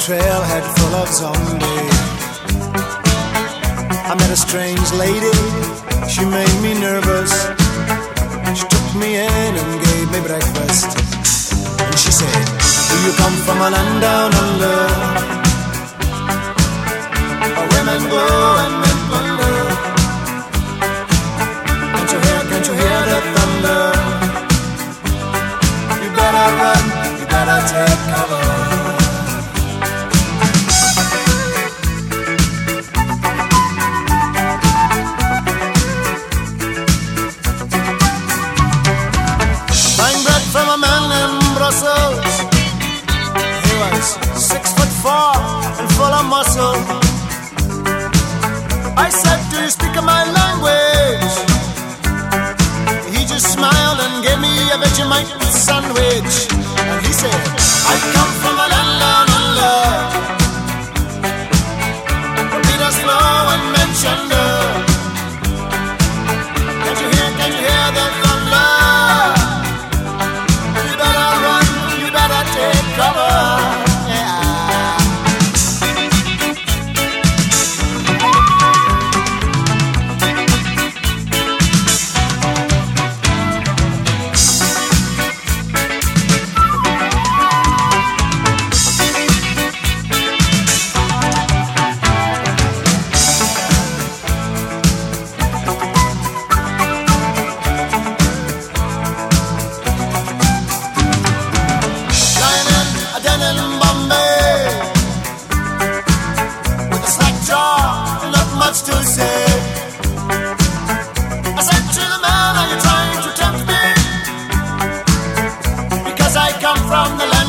trailhead full of zombies. I met a strange lady, she made me nervous. She took me in and gave me breakfast. And she said, do you come from a land down under, where women go and men plunder? Can't you hear the thunder? You better run, you better take cover. From a man in Brussels, he was 6'4" and full of muscle. I said, do you speak my language? He just smiled and gave me a Vegemite sandwich. And he said, I come from a land down under, where Peter's flow and Manchester. Can't you hear the thunder? Take cover, to say. I said to the man, are you trying to tempt me? Because I come from the land